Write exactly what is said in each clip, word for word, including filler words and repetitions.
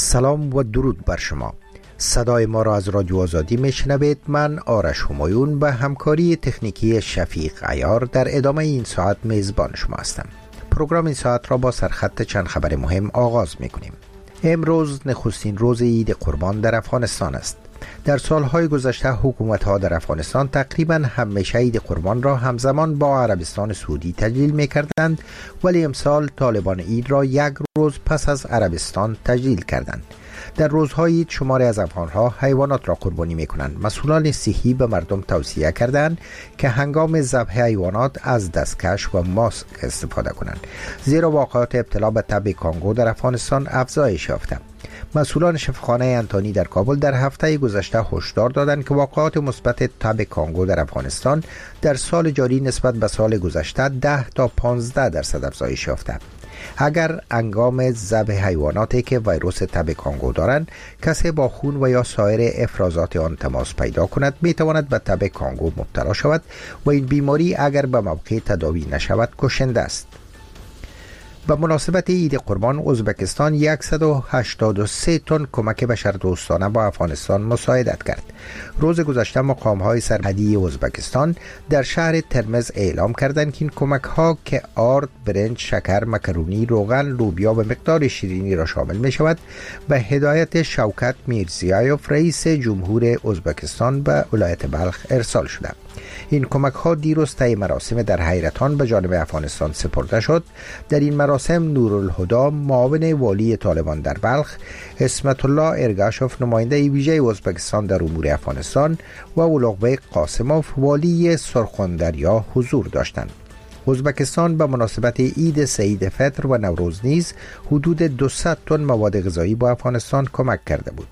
سلام و درود بر شما. صدای ما را از رادیو آزادی میشنوید. من آرش همایون به همکاری تکنیکی شفیق عیار در ادامه این ساعت میزبان شما هستم. پروگرام این ساعت را با سرخط چند خبر مهم آغاز میکنیم. امروز نخستین روز عید قربان در افغانستان است. در سالهای گذشته حکومت‌ها در افغانستان تقریباً همیشه عید قربان را همزمان با عربستان سعودی تجلیل می‌کردند، ولی امسال طالبان عید را یک روز پس از عربستان تجلیل کردند. در روزهای عید شماری از افغان‌ها حیوانات را قربانی می‌کنند. مسئولان صحی به مردم توصیه کردند که هنگام ذبح حیوانات از دستکش و ماسک استفاده کنند، زیرا واقعات ابتلا به تب کانگو در افغانستان افزایش یافته. مسئولان شفاخانه انتانی در کابل در هفته گذشته هشدار دادند که واقعات مثبت تب کانگو در افغانستان در سال جاری نسبت به سال گذشته ده تا پانزده درصد افزایش یافته. اگر هنگام ذبح حیواناتی که ویروس تب کانگو دارند کسی با خون و یا سایر افرازات آن تماس پیدا کند، می تواند به تب کانگو مبتلا شود و این بیماری اگر به موقع تداوی نشود کشنده است. به مناسبت عید قربان ازبکستان صد و هشتاد و سه تن کمک بشردوستانه با افغانستان مساعدت کرد. روز گذشته مقام‌های سرحدی ازبکستان در شهر ترمز اعلام کردند که این کمک‌ها که آرد، برنج، شکر، مکرونی، روغن، لوبیا و مقدار شیرینی را شامل می‌شود، به هدایت شوکت میرزیایوف رئیس جمهور ازبکستان به ولایت بلخ ارسال شده. این کمک ها دیروز طی مراسم در حیرتان به جانب افغانستان سپرده شد. در این مراسم نورالهدی معاون والی طالبان در بلخ، اسمت الله ارگاشوف نماینده ویژه ازبکستان در امور افغانستان و اولوغبek قاسموف والی سرخوندریا حضور داشتند. ازبکستان به مناسبت عید سعید فطر و نوروز نیز حدود دویست تن مواد غذایی با افغانستان کمک کرده بود.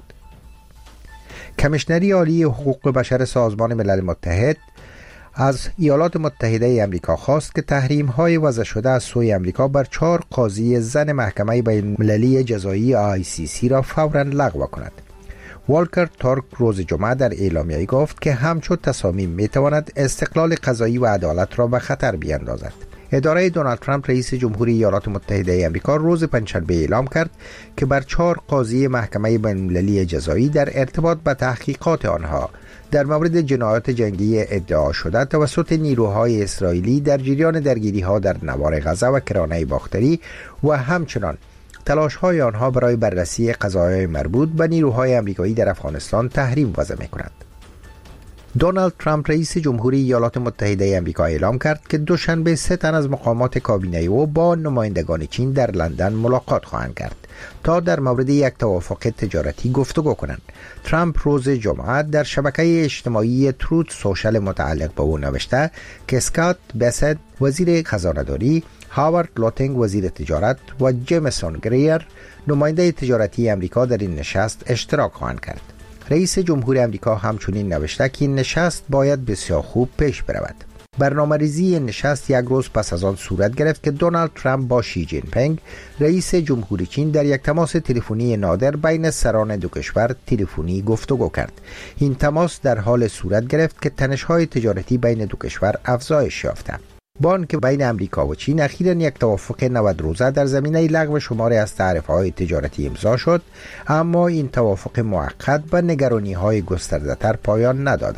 کمیشنری عالی حقوق بشر سازمان ملل متحد از ایالات متحده امریکا خواست که تحریم‌های وضع شده از سوی امریکا بر چهار قاضی زن محکمه بین‌المللی جزایی آی سی سی را فوراً لغو کند. والکر تورک روز جمعه در اعلامیه‌ای گفت که همچون تصامیم می‌تواند استقلال قضایی و عدالت را به خطر بیاندازد. اداره دونالد ترامپ رئیس جمهوری ایالات متحده آمریکا روز پنجشنبه اعلام کرد که بر چهار قاضی محکمه بین‌المللی جزایی در ارتباط به تحقیقات آنها در مورد جنایات جنگی ادعا شده توسط نیروهای اسرائیلی در جریان درگیری‌ها در نوار غزه و کرانه باختری و همچنان تلاش‌های آنها برای بررسی قضایای مربوط به نیروهای آمریکایی در افغانستان تحریم وضع می‌کند. دونالد ترامپ رئیس جمهوری ایالات متحده آمریکا اعلام کرد که دوشنبه سه تن از مقامات کابینه او با نمایندگان چین در لندن ملاقات خواهند کرد تا در مورد یک توافق تجارتی گفتگو کنند. ترامپ روز جمعه در شبکه اجتماعی تروت سوشل متعلق به او نوشته که اسکات بسد وزیر خزانه‌داری، هاوارد لوتینگ وزیر تجارت و جیمسون گریر نماینده تجارتی آمریکا در این نشست اشتراک خواهند کرد. رئیس جمهور آمریکا همچنین نوشته که این نشست باید بسیار خوب پیش برود. برنامه‌ریزی این نشست یک روز پس از آن صورت گرفت که دونالد ترامپ با شی جین پینگ رئیس جمهوری چین در یک تماس تلفنی نادر بین سران دو کشور تلفنی گفتگو کرد. این تماس در حال صورت گرفت که تنش‌های تجارتی بین دو کشور افزایش یافته. بانک بین امریکا و چین اخیراً یک توافق نود روزه در زمینه لغو شماری از تعرفه‌های تجارتی امضا شد، اما این توافق موقت به نگرانی‌های گسترده‌تر پایان نداده.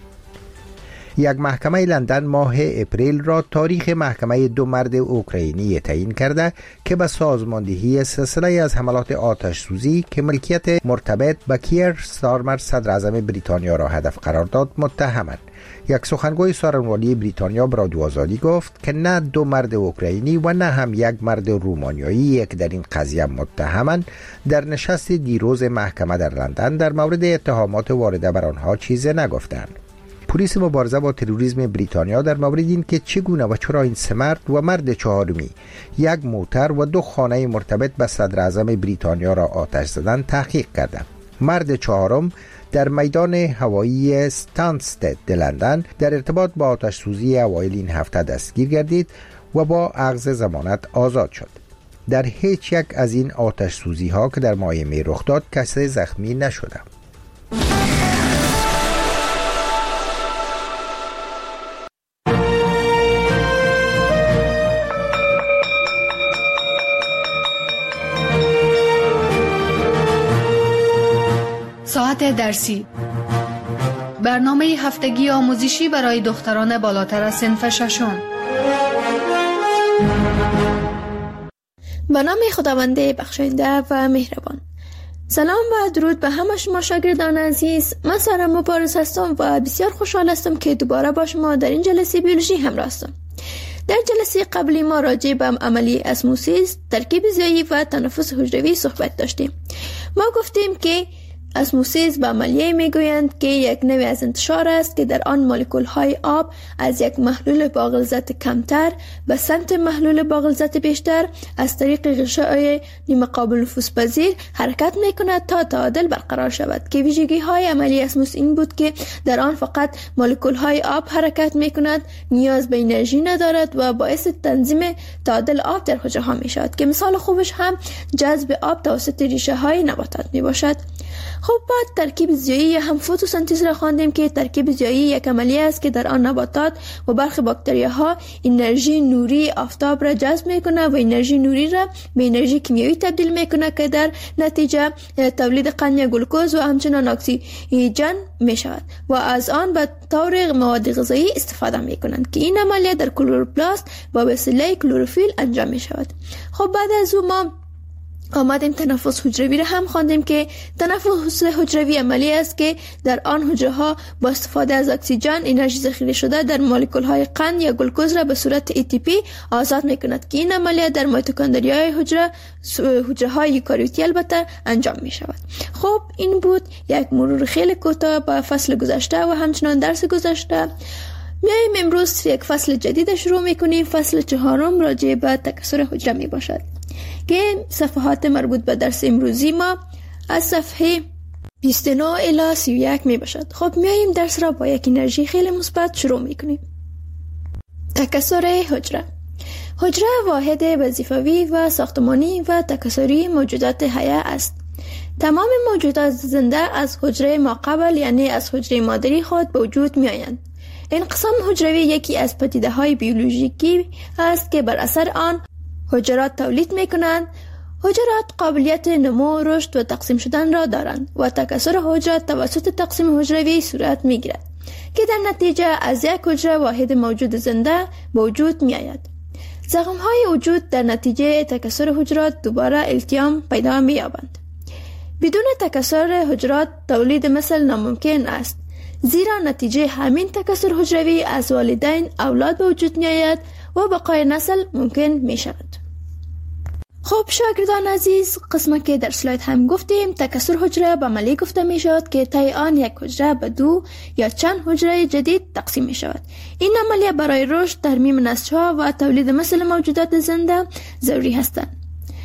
یک محکمه لندن ماه اپریل را تاریخ محکمه دو مرد اوکراینی تعیین کرده که به سازماندهی سلسله از حملات آتش سوزی که ملکیت مرتبط به کیر ستارمر صدر اعظم بریتانیا را هدف قرار داد متهمند. یک سخنگوی سخنرانی بریتانیا به رادیو آزادی گفت که نه دو مرد اوکراینی و نه هم یک مرد رومانیایی یک در این قضیه متهمند. در نشست دیروز محکمه در لندن در مورد اتهامات وارده بر آنها چیزی نگفتند. پلیس مبارزه با تروریسم بریتانیا در مورد این که چگونه و چرا این سه مرد و مرد چهارمی یک موتر و دو خانه مرتبط به صدر اعظم بریتانیا را آتش زدند تحقیق کرده. مرد چهارم در میدان هوایی استانستد لندن در ارتباط با آتش سوزی اوایل این هفته دستگیر گردید و با اخذ ضمانت آزاد شد. در هیچ یک از این آتش سوزی ها که در ماه می رخ داد کسی زخمی نشده. درسی، برنامه هفتگی آموزشی برای دختران بالاتر از صنف ششم. به نام خداوند بخشاینده و مهربان. سلام و درود به همه شما شاگردان عزیز. من سارا مبارز هستم و بسیار خوشحال هستم که دوباره با شما در این جلسه بیولوژی همراه هستم. در جلسه قبلی ما راجع به عملی اسموسیس، ترکیب زیایی و تنفس حجروی صحبت داشتیم. ما گفتیم که اسموسیس به عملیه میگویند که یک نوع از انتشار است که در آن مولکول های آب از یک محلول با غلظت کمتر به سمت محلول با غلظت بیشتر از طریق غشای نیمه قابل نفوذ پذیر حرکت میکند تا تعادل برقرار شود، که ویژگی های عملی اسموس این بود که در آن فقط مولکول های آب حرکت میکند، نیاز به انرژی ندارد و باعث تنظیم تعادل آب در حجره ها میشود، که مثال خوبش هم جذب آب توسط ریشه های نباتات میباشد. خب بعد ترکیب زیایی هم فتوسنتز را خواندیم که ترکیب زیایی یک عملیه است که در آن نباتات و برخی باکتریاها انرژی نوری آفتاب را جذب میکنه و انرژی نوری را به انرژی کیمیایی تبدیل میکنه که در نتیجه تولید قند یا گلوکوز و همچنان اکسیژن میشود و از آن به طور مواد غذایی استفاده میکنند، که این عملیه در کلوروپلاست با وسیله کلروفیل انجام میشود. خب بعد از اون ما آمدیم تنفس حجروی را هم خواندیم که تنفس حجروی عملی است که در آن حجره ها با استفاده از اکسیژن انرژی ذخیره شده در مولکول های قند یا گلوکوز را به صورت ای تی پی آزاد میکند، که این عملیه در میتوکندریای حجره حجره های یوکاریوتی البته انجام می شود. خب این بود یک مرور خیلی کوتاه به فصل گذشته و همچنان درس گذشته. میایم امروز یک فصل جدید شروع میکنیم. فصل چهارم راجع به تکثر حجره می باشد که صفحات مربوط به درس امروزی ما از صفحه بیست و نه الی سی و یک می باشد. خب میاییم درس را با یک انرژی خیلی مثبت شروع میکنیم. تکثر حجره. حجره واحد وظیفوی و ساختمانی و تکثری موجودات حیه است. تمام موجودات زنده از حجره ماقبل یعنی از حجره مادری خود به وجود می آیند. انقسام حجروی یکی از پدیده های بیولوژیکی است که بر اثر آن حجرات تولید می کنند. حجرات قابلیت نمو، رشد و تقسیم شدن را دارند و تکثر حجرات توسط تقسیم حجروی صورت می گیرد که در نتیجه از یک حجره واحد موجود زنده به وجود می آید. زخم های وجود در نتیجه تکثر حجرات دوباره التیام پیدا می یابند. بدون تکثر حجرات تولید مثل ناممکن است، زیرا نتیجه همین تکثر حجروی از والدین اولاد به وجود می آید و بقای نسل ممکن می شود. خب شاگردان عزیز، قسمه که در سلاید هم گفتیم تکثر حجره به عملی گفته می شود که طی آن یک حجره به دو یا چند حجره جدید تقسیم می شود. این عملیه برای رشد، ترمیم نسل‌ها و تولید مثل موجودات زنده ضروری هستند.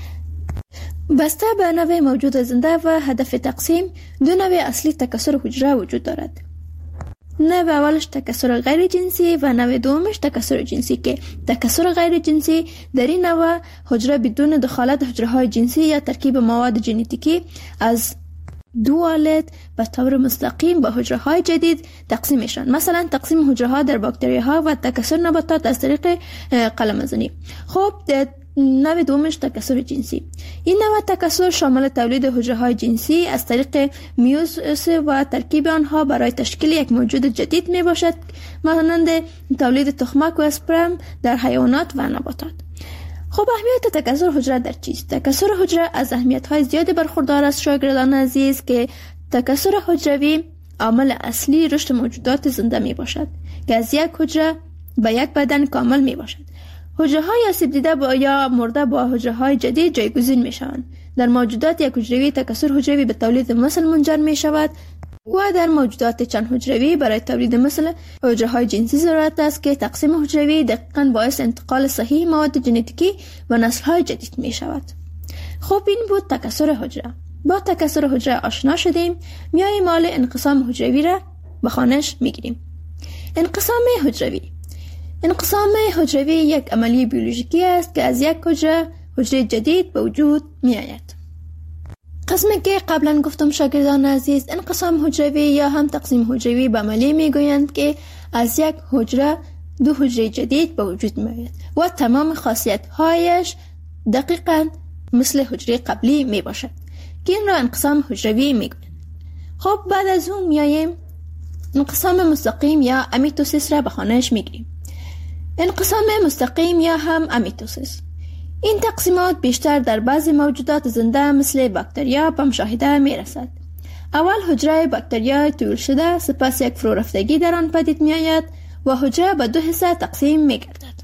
بسته به نوع موجود زنده و هدف تقسیم، دو نوع اصلی تکثر حجره وجود دارد. نوع اولش تکثر غیر جنسی و نوع دومش تکثر جنسی، که تکثر غیر جنسی در این نوع حجره بدون دخالت حجره های جنسی یا ترکیب مواد ژنتیکی از دو والد به طور مستقیم به حجره های جدید تقسیم میشن. مثلا تقسیم حجره ها در باکتری ها و تکثر نباتات از طریق قلمزنی. خب نوع دومش تکثر جنسی. این نوع تکثر شامل تولید حجره های جنسی از طریق میوزیس و ترکیب آنها برای تشکیل یک موجود جدید می باشد، مانند تولید تخمک و اسپرم در حیوانات و نباتات. خب اهمیت تکثر حجره در چیست؟ تکثر حجره از اهمیت های زیادی برخوردار است شاگردان عزیز، که تکثر حجروی عامل اصلی رشد موجودات زنده می باشد که از یک حجره به یک بدن کامل می باشد. حجره های آسیب دیده با یا مرده با حجره های جدید جایگزین می شوند. در موجودات یک حجروی تکثر حجروی به تولید مثل منجر می شود و در موجودات چند حجروی برای تولید مثل حجره های جنسی ضرورت است که تقسیم حجروی دقیقاً باعث انتقال صحیح مواد ژنتیکی و نسل های جدید می شود. خب این بود تکثر حجره. با تکثر حجره آشنا شدیم. میاییم مال انقسام حجروی را به خوانش می گیریم. انقسام حجروی. انقسام حجروی یک عملی بیولوژیکی است که از یک حجره حجره جدید به وجود می آید. قسمی که قبلا گفتم شاگردان عزیز، انقسام حجروی یا هم تقسیم حجروی به عملی می گویند که از یک حجره دو حجره جدید به وجود می آید و تمام خاصیت هایش دقیقاً مثل حجره قبلی می باشد، که این را انقسام حجروی می گویند. خب بعد از اون میاییم انقسام مستقیم یا امیتوسیس را به خانهش میگیریم. انقسام مستقیم یا هم امیتوسیس، این تقسیمات بیشتر در بعضی موجودات زنده مثل باکتریا به مشاهده میرسد. اول حجره باکتریا طول شده، سپس یک فرورفتگی در آن پدید میآید و حجره به دو حصه تقسیم میگردد.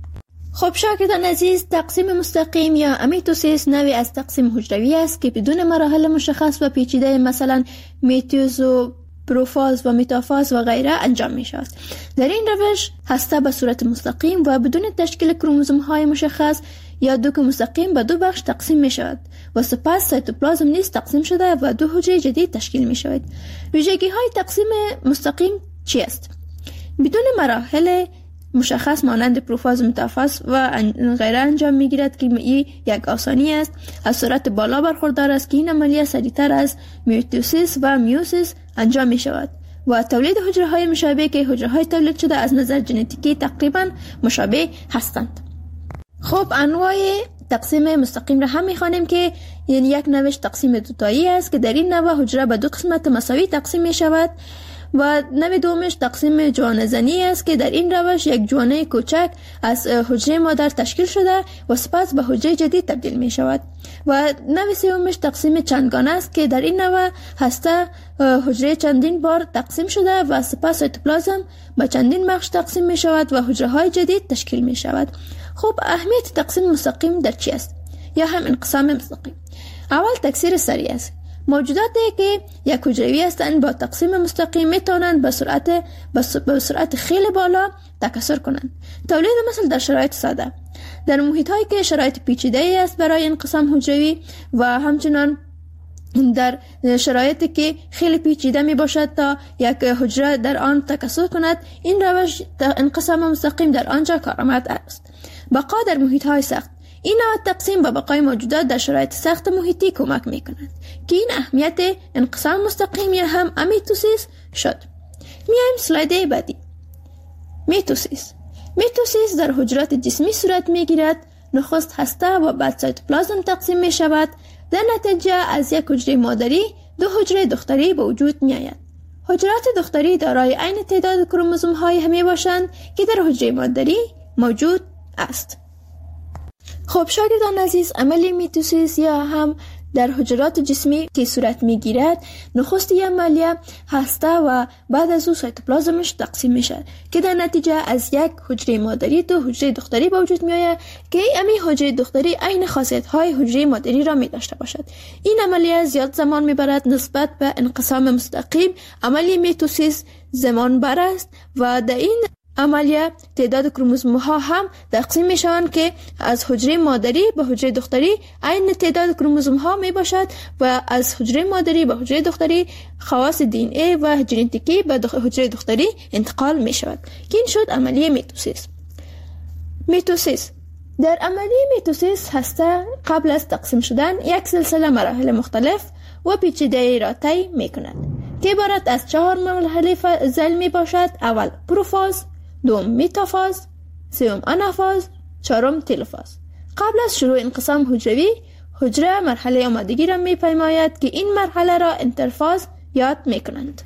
خب شاگردان عزیز، تقسیم مستقیم یا امیتوسیس نوعی از تقسیم حجروی است که بدون مراحل مشخص و پیچیده مثلا میتوز و پروفاز و متافاز و غیره انجام می شود. در این روش هسته به صورت مستقیم و بدون تشکیل کروموزوم های مشخص یا دوک مستقیم به دو بخش تقسیم می شود و سپس سایتوپلازم نیز تقسیم شده و دو حجره جدید تشکیل می شود. ویژگی های تقسیم مستقیم چی است؟ بدون مراحل مشخص مانند پروفاز و متافاز و غیره انجام می گیرد که این یک آسانی است. از سرعت بالا برخوردار است که این عملیه سریعتر از میتوسیس و میوسیس انجام می شود و تولید حجره های مشابه که حجره های تولید شده از نظر ژنتیکی تقریبا مشابه هستند. خب انواع تقسیم مستقیم را هم می خوانیم که یعنی یک نوش تقسیم دوتایی است که در این نوع حجره به دو قسمت مساوی تقسیم می شود و نوع دومش تقسیم جوانه زنی است که در این روش یک جوانه کوچک از حجره مادر تشکیل شده و سپس به حجره جدید تبدیل می شود و نوع سومش تقسیم چندگانه است که در این نوع هسته حجره چندین بار تقسیم شده و سپس سایتوپلازم به چندین بخش تقسیم می شود و حجره های جدید تشکیل می شود. خب اهمیت تقسیم مستقیم در چی است؟ یا هم انقسام مستقیم. اول تکثیر سریع است. موجوداتی که یک حجروی هستند با تقسیم مستقیم میتونند به سرعت به سرعت خیلی بالا تکثر کنند. تولید مثل در شرایط ساده، در محیط هایی که شرایط پیچیده است برای انقسام حجروی و همچنان در شرایطی که خیلی پیچیده می باشد تا یک حجره در آن تکثر کند، این روش انقسام مستقیم در آنجا کارآمد است. بقا در محیط های سخت، این نوع تقسیم به بقای موجودات در شرایط سخت محیطی کمک می کند که این اهمیت انقسام مستقیم یا هم امیتوسیس شد. میایم سلاید بعدی. میتوسیس. میتوسیس در حجرات جسمی صورت می گیرد. نخست هسته و بعد سایتوپلازم تقسیم می شود. در نتیجه از یک حجره مادری دو حجره دختری به وجود می آید. حجرات دختری دارای عین تعداد کروموزوم های همی باشند که در حجره مادری موجود است. خب شاگردان عزیز، عمل میتوسیس یا هم در حجرات جسمی که صورت میگیرد، نخست این عملیه هسته و بعد از او سایتوپلازمش تقسیم میشه که در نتیجه از یک حجره مادری دو حجره دختری به وجود میآید که این حجره دختری عین خاصیت های حجره مادری را می داشته باشد. این عملیه زیاد زمان میبرد نسبت به انقسام مستقیم. عملیه میتوسیس زمان بر است و در این عملیه تعداد کروموزوم ها هم تقسیم می شوند که از حجره مادری به حجره دختری عین تعداد کروموزوم ها می باشد و از حجره مادری به حجره دختری خواص دی ان ای و ژنتیکی به حجره دختری انتقال می شود که این شد عملیه میتوسیس. میتوسیس در عملیه میتوسیس هسته قبل از تقسیم شدن یک سلسله مراحل مختلف و پیچیده را طی می کند که عبارت از چهار مرحله فاضل می باشد. اول پروفاز، دوم متافاز، سوم آنافاز، چهارم تلوفاز. قبل از شروع انقسام حجروی، حجره مرحله آمادگی را می پیماید که این مرحله را انترفاز یاد می کنند.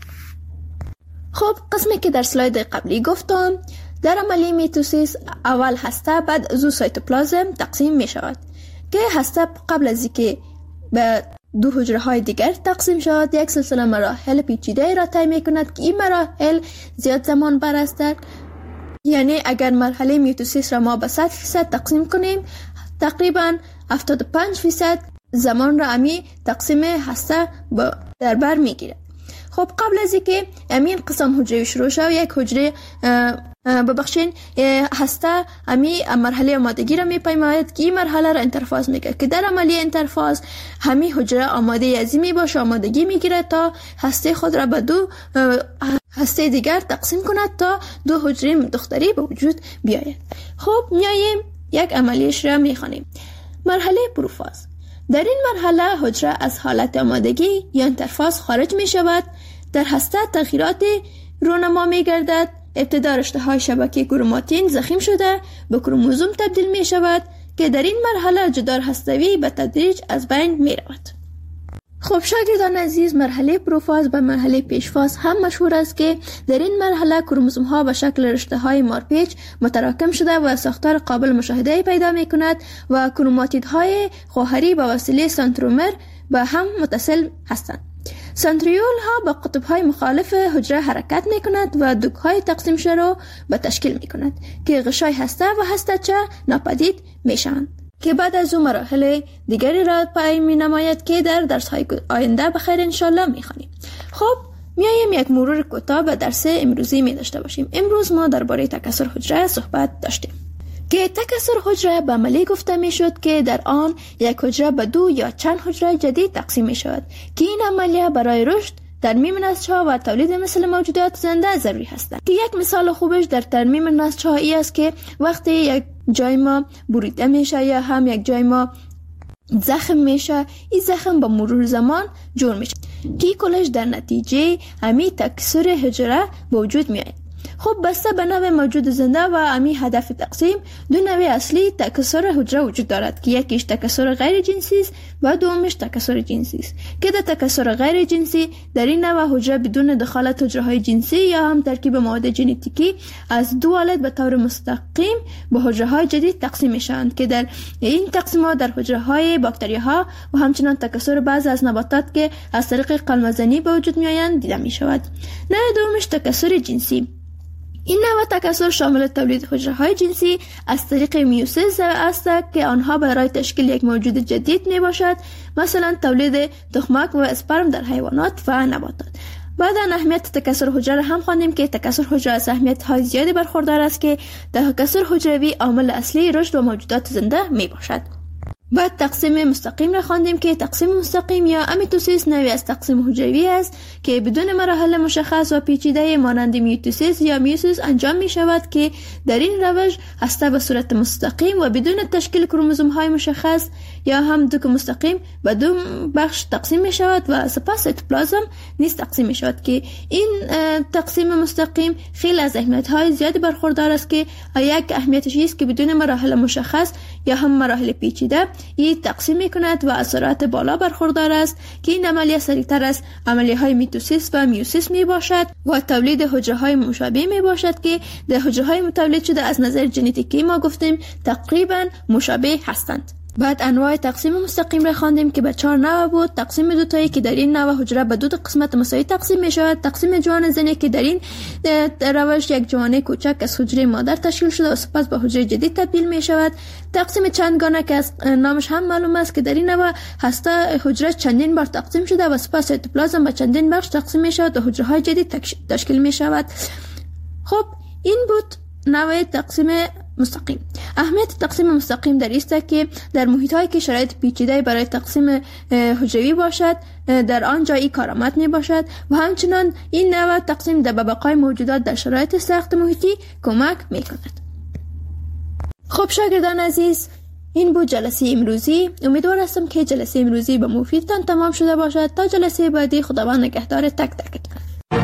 خب قسمی که در سلاید قبلی گفتم، در عملیه میتوسیس اول هسته بعد از سایتوپلازم تقسیم می شود که هسته قبل از اینکه به دو حجره های دیگر تقسیم شود یک سلسله مراحل پیچیده را طی می کند که این مراحل زیاد زمان بر است. یعنی اگر مرحله میتوسیس را ما به صد فیصد تقسیم کنیم، تقریبا هفتاد و پنج فیصد زمان را امی تقسیم هسته در بر می گیرد. خب قبل از اینکه امین قسم حجره شروع شود، یک حجره ببخشین هسته امی مرحله آمادگی را می پیماید که این مرحله را انترفاز میگه که در عملیه انترفاز همی حجره آماده ازی می باشه، آمادگی می گیره تا هسته خود را به دو هسته دیگر تقسیم کند تا دو حجره دختری به وجود بیاید. خب میاییم یک عملیش را می خوانیم. مرحله پروفاز. در این مرحله حجره از حالت آمادگی یا انترفاز خارج می شود. در هسته تغییرات رونما می گردد. ابتدا رشته های شبکه کروماتین ضخیم شده به کروموزوم تبدیل می شود که در این مرحله جدار هستوی به تدریج از بین می رود. خب خب شاگردان عزیز، مرحله پروفاز و مرحله پیشفاز هم مشهور است که در این مرحله کروموزوم ها به شکل رشته های مارپیچ متراکم شده و ساختار قابل مشاهده پیدا می کند و کروماتید های خواهری به وسیله سنترومر به هم متصل هستند. سنتریول ها با قطب های مخالف حجره حرکت می کند و دوک های تقسیم شده را به تشکیل می کند که غشای هسته و هسته‌چه ناپدید می شوند که بعد از اون مراحل دیگری را پای می نماید که در درس های آینده بخیر انشالله می خوانیم. خب میایم یک مرور کوتاه به درس امروزی می داشته باشیم. امروز ما درباره تکثر حجره صحبت داشتیم که تکثر حجره به عملی گفته می شد که در آن یک حجره به دو یا چند حجره جدید تقسیم می شود که این عملیه برای رشد، ترمیم نسج‌ها و تولید مثل موجودات زنده ضروری هستند. که یک مثال خوبش در ترمیم نسج‌ها ای است که وقتی یک جای ما بریده میشه یا هم یک جای ما زخم میشه، این زخم با مرور زمان جور میشه که کلش در نتیجه امی تکثر حجره به وجود میاد. خب بسته به نوع موجود زنده و امی هدف تقسیم، دو نوع اصلی تکثر حجره وجود دارد که یکیش تکثر غیر جنسی است و دومش تکثر جنسی است که در تکثر غیر جنسی در این نوع حجره بدون دخالت حجره های جنسی یا هم ترکیب مواد ژنتیکی از دو والد به طور مستقیم به حجره های جدید تقسیم میشوند که در این تقسیمات در حجره های باکتری ها و همچنان تکثر بعضی از نباتات که از طریق قلمزنی به وجود میآیند دیده می شود. نوع دومش تکثر جنسی. این نوع تکثر شامل تولید حجره های جنسی از طریق میوسیس است که آنها برای تشکیل یک موجود جدید می باشد، مثلا تولید تخمک و اسپرم در حیوانات و نباتات. بعد از اهمیت تکثر حجره هم خواندیم که تکثر حجره از اهمیت های زیادی برخوردار است که تکثر حجروی عامل اصلی رشد و موجودات زنده می باشد. بعد تقسیم مستقیم را خواندیم که تقسیم مستقیم یا امیتوسیس نوعی از تقسیم حجروی است که بدون مراحل مشخص و پیچیده مانند میتوسیس یا میوسیس انجام می شود که در این روش هسته به صورت مستقیم و بدون تشکیل کروموزوم های مشخص یا هم دوک مستقیم به دو بخش تقسیم می شود و سپس سیتوپلازم نیز تقسیم می شود که این تقسیم مستقیم خیلی از اهمیت های زیادی برخوردار است که یک اهمیتش است که بدون مراحل مشخص یا هم مراحل پیچیده این تقسیم می کند و از سرعت بالا برخوردار است که این عملیه سریعتر از عملیه های میتوسیس و میوسیس می باشد و تولید حجره های مشابه می باشد که در حجره های تولید شده از نظر ژنتیکی ما گفتیم تقریبا مشابه هستند. بعد انواع تقسیم مستقیم را خواندیم که به چهار نوع بود. تقسیم دوتایی که در این نوع حجره به دو قسمت مساوی تقسیم می شود. تقسیم جوان زنی که در این روش یک جوانه کوچک از حجره مادر تشکیل شده و سپس به حجره جدید تبدیل می شود. تقسیم چندگانه که از نامش هم معلوم است که در این نوع هسته حجره چندین بار تقسیم شده و سپس سیتوپلازم به چندین بخش تقسیم می شود و حجره های جدید تشکیل می شود. خب این بود نوع تقسیم مستقیم. اهمیت تقسیم مستقیم در است که در محیط هایی که شرایط پیچیده برای تقسیم حجروی باشد در آنجا این کارآمد می باشد و همچنان این نوع تقسیم در بقای موجودات در شرایط سخت محیطی کمک می کند. خب شاگردان عزیز، این بود جلسه امروزی. امیدوار هستم که جلسه امروزی به مفیدتان تمام شده باشد. تا جلسه بعدی خداوند نگهدار تک تکتان.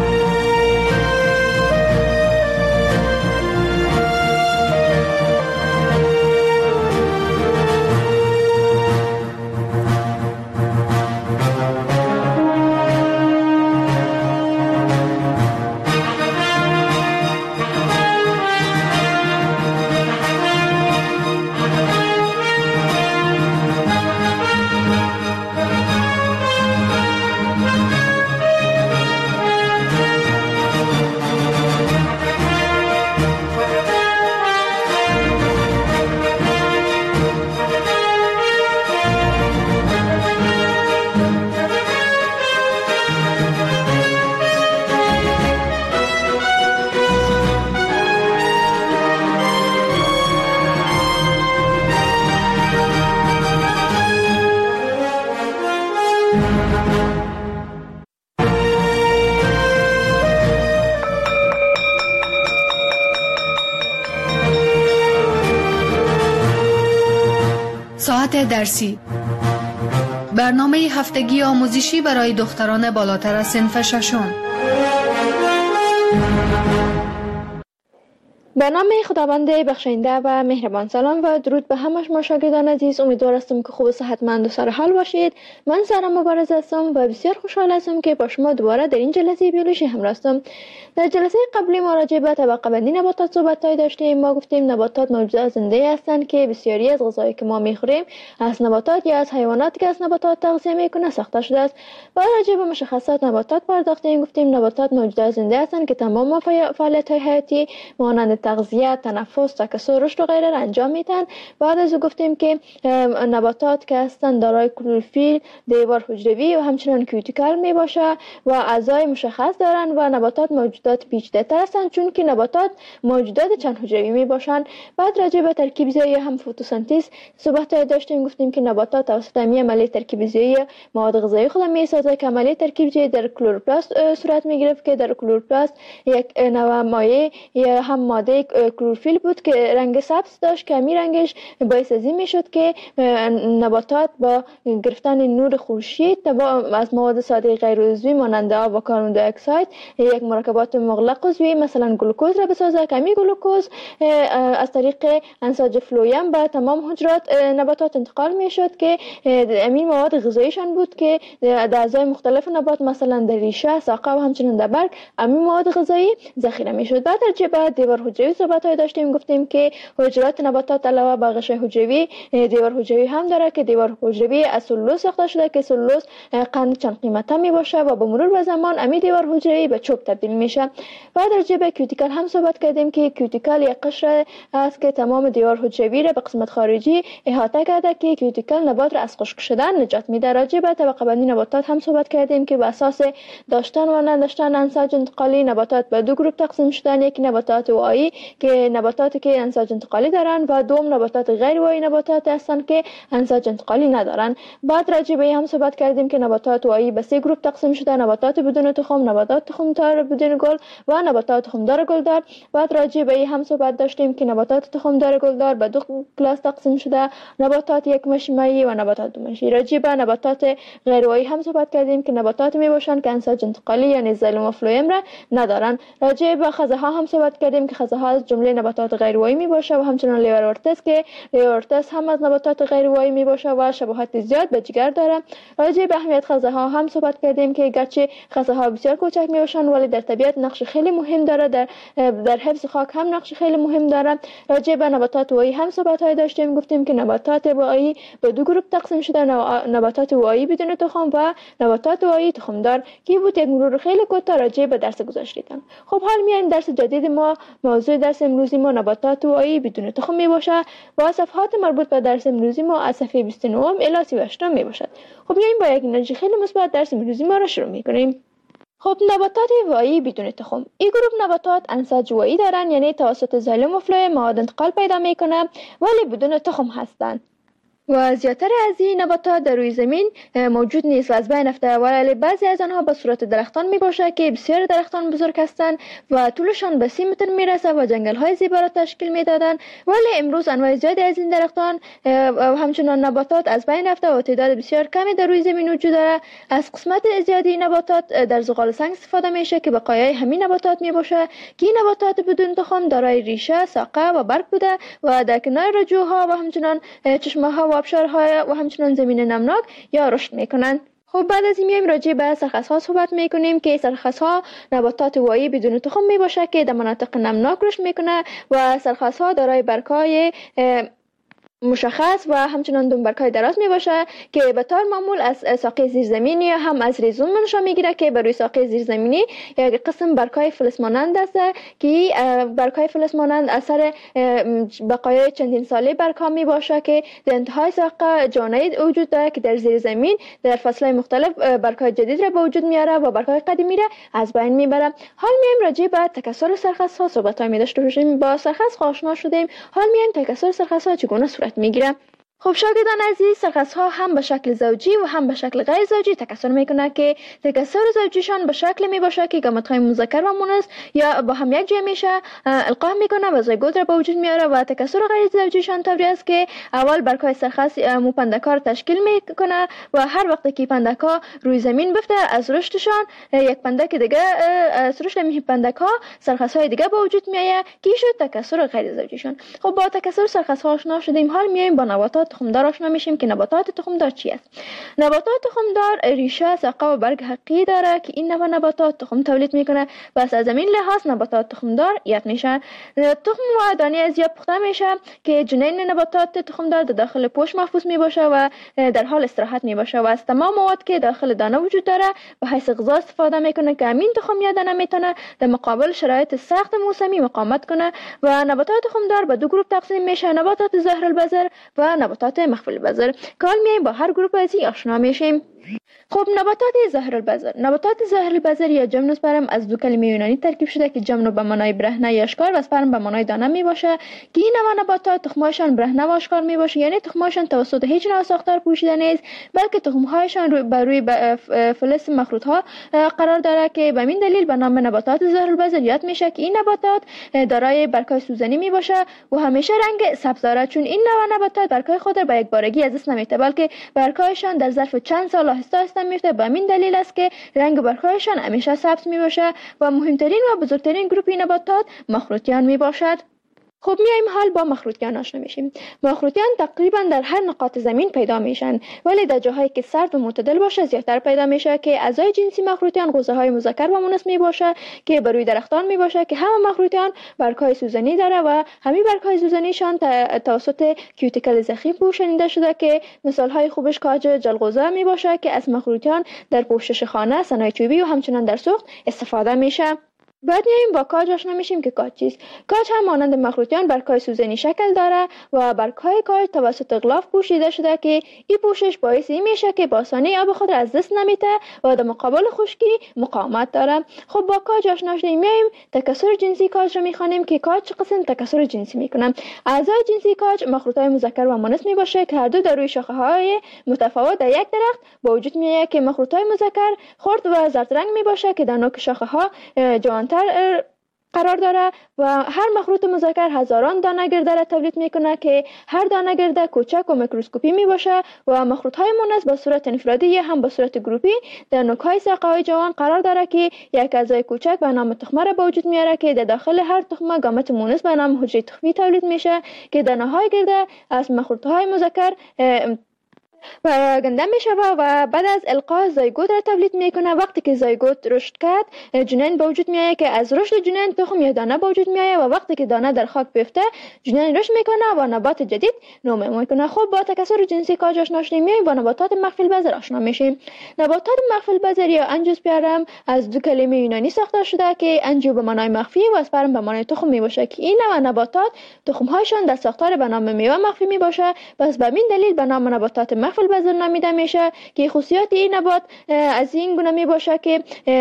ساعت درسی، برنامه هفتگی آموزشی برای دختران بالاتر از صنف ششم. به نام خداوند بخشنده و مهربان. سلام و درود به همه شما شاگردان عزیز. امیدوار هستم که خوب و صحتمند و سرحال باشید. من سارا مبارز هستم و بسیار خوشحال هستم که با شما دوباره در این جلسه بیولوژی همراه هستم. در جلسه قبلی ما راجع به طبقه بندی نباتات صحبت داشتیم. ما گفتیم نباتات موجودات زنده هستند که بسیاری از غذایی که ما میخوریم از نباتات یا از حیواناتی که از نباتات تغذیه میکنه ساخته شده است. و راجع به مشخصات نباتات پرداختیم. گفتیم نباتات موجودات زنده هستند که تمام فعالیت‌های حیاتی مانند تغذیه، تنفس، تکثر، رشد و غیره را انجام میدن. بعد از او گفتیم که نباتات که هستند دارای کلروفیل، دیوار حجروی و همچنین کیوتیکل می باشه و اعضای مشخص دارند و نباتات موجودات پیچیده‌تر هستند چون که نباتات موجودات چند حجروی می باشند. بعد راجع به ترکیب زیایی هم فتوسنتز صحبت داشتیم. گفتیم که نباتات توسط همین عملیه ترکیب زیایی مواد غذایی خود می سازه که عملیه ترکیب زیایی در کلروپلاست صورت می گرفت که در کلروپلاست یک نوع مایع یا هم ماده کلروفیل بود که رنگ سبز داشت که همین رنگش باعث از این میشد که نباتات با گرفتن نور خورشید از مواد ساده غیر عضوی مانند آب و کربن دی اکساید یک مرکبات مغلق عضوی مثلا گلوکوز را بسازه که همین گلوکوز از طریق انساج فلویم به تمام حجرات نباتات انتقال میشد که همین مواد غذاییشان بود که در اعضای مختلف نبات مثلا در ریشه، ساقه و همچنین در برگ همین مواد غذایی ذخیره میشد. بعد در بعد دیوار حجروی صحبت های داشتیم. گفتیم که حجرات نباتات علاوه بر غشای حجروی دیوار حجروی هم داره که دیوار حجروی از سلولوز ساخته شده که سلولوز قند چند قیمته می باشه و با مرور به زمان امی دیوار حجروی به چوب تبدیل میشه. بعد راجع به کیوتیکل هم صحبت کردیم که کیوتیکل یک قشر است که تمام دیوار حجروی را به قسمت خارجی احاطه کرده که کیوتیکل نبات را از خشک شدن نجات میده. راجع به طبقه بندی نباتات هم صحبت کردیم که بر اساس داشتن و نداشتن انساج انتقالی نباتات به دو گروه تقسیم شدن. یک نباتات وایی که نباتاتی که انساج انتقالی دارن و دوم نباتات غیر وایی نباتات هستند که انساج انتقالی ندارن. بعد راجع به هم صحبت کردیم که نباتات وایی به سه گروه تقسیم شده: نباتات بدون تخم، نباتات تخمدار بدون گل و نباتات تخمدار گلدار. بعد راجع به هم صحبت داشتیم که نباتات تخمدار گلدار به دو کلاس تقسیم شده: نباتات یک مشیمایی و نباتات دو مشی. راجع به نباتات غیر وایی هم صحبت کردیم که نباتات می باشند که انساج انتقالی یعنی زایلوم و فلویم را ندارن. راجع به خزه ها هم صحبت کردیم که خزه ها از جمله نباتات غیر وایی می باشه و همچنین لیورورتس که لیورورتس هم از نباتات غیر وایی می باشه و شباهت زیاد به جگر داره. راجع به اهمیت خزه ها هم صحبت کردیم که گرچه خزه ها بسیار کوچک می باشند ولی در طبیعت نقش خیلی مهم داره، در در حفظ خاک هم نقش خیلی مهم داره. راجع به نباتات وایی هم صحبت های داشتیم. گفتیم که نباتات وایی به دو گروه تقسیم شده: نباتات وایی بدون تخم و نباتات وایی تخمدار. کی بود یک مرور خیلی کوتاه راجع به درس گذشته. خب حال میایم درس جدید ما. موضوع درس امروزی ما نباتات وایی بدون تخم می باشه و صفحات مربوط به درس امروزی ما از صفحه بیست و نه الی سی و هشت می باشد. خب بیایم با یک انرژی خیلی مثبت درس امروزی ما را شروع می‌کنیم. خب نباتات وایی بدون تخم. این گروه نباتات انساج وایی دارن، یعنی توسط زایلوم و فلویم مواد انتقال پیدا میکنه ولی بدون تخم هستند. و زیاتر از این نباتات در روی زمین موجود نیست و از بین رفته، ولی بعضی از آنها به صورت درختان می باشه که بسیار درختان بزرگ هستند و طولشان به سی متر می رسه و جنگل های زیبا را تشکیل می دادن. ولی امروز انواع زیادی از این درختان و همچنان نباتات از بین رفته و تعداد بسیار کمی در روی زمین وجود داره. از قسمت زیادی نباتات در زغال سنگ استفاده میشه که بقایای همین نباتات می باشه که این نباتات بدون تخم دارای ریشه، ساقه و برگ بوده و در کنار رجوها و همچنان چشمه ها و آبشارهای و همچنان زمین نمناک یا رشد میکنند. خب بعد از این میایم راجع به سرخس ها صحبت میکنیم که سرخس ها نباتات وایی بدون تخم می باشه که در مناطق نمناک رشد میکنه و سرخس ها دارای برگ‌های مشخص و همچنان دنبرکای دراز می باشه که به طور معمول از ساقه زیرزمینی یا هم از ریزوم منشأ میگیره که بر روی ساقه زیرزمینی یک قسم برگ‌های فلز مانند است که برگ‌های فلز مانند اثر بقایای چندین ساله برگ‌ها می باشه که در انتهای ساقه جانید وجود داره که در زیر زمین در فصل‌های مختلف برگ‌های جدید را به وجود میاره و برگ‌های قدیمی را از بین میبره. حال میایم راجع به تکثر سرخس ها صحبت های می داشته باشیم. با سرخس آشنا شدیم، حال میایم تکثر سرخس ها چگونه صورت میگیره. خب شاگردان عزیز، سرخس‌ها هم به شکل زوجی و هم به شکل غیر زوجی تکثر میکنه که تکثر زوجیشان به شکل می باشه که گامت‌های مذکر و مؤنث یا با هم یک جای میشه القا میکنه و زیگوت را به وجود میاره، و تکثر غیر زوجیشان طوری است که اول برگ‌های سرخس مو پندک‌ها را تشکیل میکنه و هر وقت که پندک‌ها روی زمین بفته از رشدشان یک پندک دیگه از رشد می پندک‌ها سرخس‌های دیگه به وجود میاد که شد تکثر غیر زوجیشان. خب با تکثر سرخس‌ها آشنا شدیم، حال میایم با نباتات تخمدار آشنا میشیم که نباتات تخمدار چی است. نباتات تخمدار ریشه، ساقه و برگ حقیقی داره که این نوع نباتات تخم تولید میکنه. بس از این لحاظ نباتات تخمدار یاد میشن. تخم و دانه از یا پخته میشه که جنین نباتات تخمدار در داخل پوست محفوظ میباشه و در حال استراحت میباشه و از تمام مواد که داخل دانه وجود داره به حیث غذا استفاده میکنه که همین تخم یا دانه میتونه در مقابل شرایط سخت موسمی مقاومت کنه. و نباتات تخمدار به دو گروه تقسیم میشه، نباتات ظاهر البذر و نباتات مخفی البذر. که حال میایم با هر گروه از این آشنا میشیم. خب نباتات ظاهر البذر، نباتات ظاهر البذر یا جمنوس پرم از دو کلمه یونانی ترکیب شده که جمنو به معنای برهنه یا اشکار و پرم به معنای دانه می باشه که این نوع نباتات تخمهایشان برهنه و اشکار می باشه، یعنی تخمهایشان توسط هیچ نوع ساختار پوشیده نیست، بلکه تخمهایشان روی بر روی فلز مخروط ها قرار داره که به این دلیل به نام نباتات ظاهر البذر یاد میشه که این نباتات دارای برگ‌های سوزنی می باشه و همیشه رنگ سبز داره، چون این نوع نباتات برگ‌های خود را به یک بارگی از دست نمیده، بلکه برگ‌هایشان در ظرف چند سال آهسته آهسته میفته. به همین دلیل است که رنگ برگ‌هایشان همیشه سبز می باشه و مهمترین و بزرگترین گروه نباتات مخروطیان می باشد. خب میایم حال با مخروطیان آشنا میشیم. مخروطیان تقریبا در هر نقاط زمین پیدا میشن، ولی در جاهایی که سرد و معتدل باشه زیادتر پیدا میشه که اعضای جنسی مخروطیان غوزه‌های مذکر و مؤنث می باشه که بر روی درختان می باشه که همه مخروطیان برگ‌های سوزنی داره و همین برگ‌های سوزنیشان توسط کیوتیکل زخیم پوشانیده شده که مثال‌های خوبش کاج جلغوزه می باشه که از مخروطیان در پوشش خانه، صنایع چوبی و همچنین در سوخت استفاده میشه. بعد میایم با کاج آشنا میشیم که کاج چیست. کاج هم مانند مخروطیان برگ‌های سوزنی شکل داره و برگ‌های کاج توسط غلاف پوشیده شده که این پوشش باعث این میشه که با آسانی آب خود را از دست نمیده و در مقابل خشکی مقاومت داره. خب با کاج آشنا شدیم، میایم تکثر جنسی کاج رو میخوانیم که کاج چه قسم تکثر جنسی میکنه. اعضای جنسی کاج مخروطهای مذکر و مؤنث می باشه که هر دو در روی شاخه‌های متفاوت در یک درخت با وجود میاد که مخروطهای مذکر خرد و زرد رنگ می باشه که در نوک شاخه‌ها جوان قرار داره و هر مخروط مذکر هزاران دانه گرده را تولید میکنه که هر دانه گرده کوچک و میکروسکوپی می باشه و مخروط های مؤنث به صورت انفرادی یا هم به صورت گروپی در نوک های ساقه های جوان قرار داره که یک اعضای کوچک به نام تخمه را به وجود میاره که در داخل هر تخمه گامت مؤنث به نام حجره تخمی تولید میشه که دانه های گرده از مخروط های مذکر پراگنده می شود و بعد از القا زایگوت را تولید میکنه. وقتی که زایگوت رشد کرد جنین به وجود میاد که از رشد جنین تخم یا دانه به وجود میاد و وقتی که دانه در خاک بیفته جنین رشد میکنه و نبات جدید نمو میکنه. خب با تکثر جنسی کاج آشنا شدیم، میایم با نباتات مخفی البذر آشنا میشیم. نباتات مخفی البذر یا انجیوسپرم از دو کلمه یونانی ساخته شده که انجیو به معنای مخفی و اسپرم به معنای تخم میباشه که این نوع نباتات تخم هایشان در ساختار به نام میوه مخفی میباشه. پس به این دلیل به نام نباتات مخفی البذر نامیده میشه که خصوصیات این نبات از این گونه می باشه که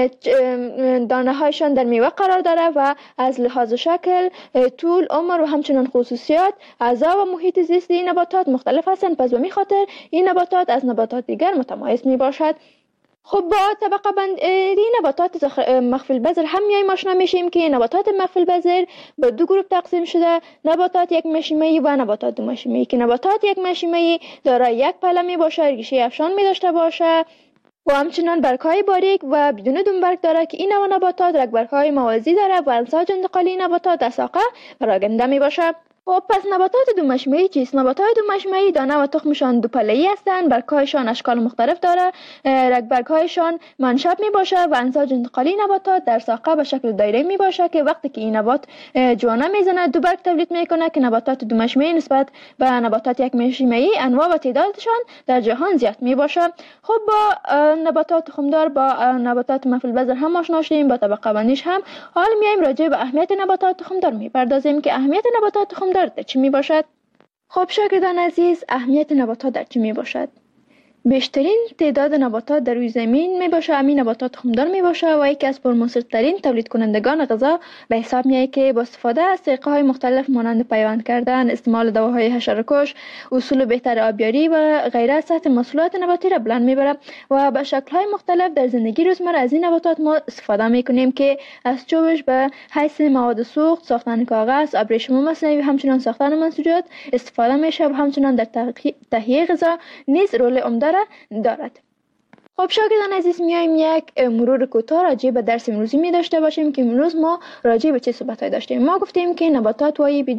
دانه هایشان در میوه قرار داره و از لحاظ شکل، طول، عمر و همچنین خصوصیات اعضا و محیط زیست این نباتات مختلف هستند. پس به می خاطر این نباتات از نباتات دیگر متمایز می باشد. خب با طبقه بندی نباتات مخفی البذر هم میایم آشنا میشیم که نباتات مخفی البذر به دو گروه تقسیم شده، نباتات یک مشیمه‌ای و نباتات دو مشیمه‌ای که نباتات یک مشیمه‌ای دارای یک پله می باشه، ریشه افشان می داشته باشه و همچنان برگ‌های باریک و بدون دنبرگ داره که این نوع نباتات رگبرگ‌های موازی داره و انساج انتقالی نباتات در ساقه پراگنده می باشه. خب پس نباتات دو مشیمه‌ای چیست؟ نباتات دو مشیمه‌ای دانه و تخمشان دو پله‌ای هستند، برگ‌هایشان اشکال مختلف داره، رگبرگ‌هایشان منشب می باشه و انساج انتقالی نباتات در ساقه به شکل دایره می باشه که وقتی که این نبات جوانه میزنه دو برگ تولید میکنه که نباتات دو مشیمه‌ای نسبت به نباتات یک مشیمه‌ای انواع و تعدادشان در جهان زیاد می باشه. خب با نباتات تخمدار با نباتات مخفی البذر هم آشنا شدیم، با طبقه بندیش هم. حالا میایم راجع به اهمیت نباتات تخمدار میپردازیم که اهمیت نباتات تخمدار در چی می باشد؟ خب شاگردان عزیز، اهمیت نباتات در چی می باشد؟ بیشترین تعداد نباتات در روی زمین می باشه. همین نباتات خمدار می باشه و یکی از پرمصرف‌ترین تولید کنندگان غذا به حساب میاد که با استفاده از طریقه های مختلف مانند پیوند کردن، استعمال دواهای حشره‌کش، اصول بهتر آبیاری و غیره سطح محصولات نباتی را بلند میبره و به شکل‌های مختلف در زندگی روزمره از این نباتات ما استفاده میکنیم که از چوبش به حیث مواد سوخت، ساختن کاغذ، ابریشم مصنوعی، همچنین ساختن منسوجات استفاده میشه و همچنین در تهیه غذا نیز رول عمده را دارد. خب شاگردان عزیز، میایم یک مرور کوتاه راجع به درس امروزی می داشته باشیم که امروز ما راجع به چه صحبت‌هایی داشتیم. ما گفتیم که نباتات وای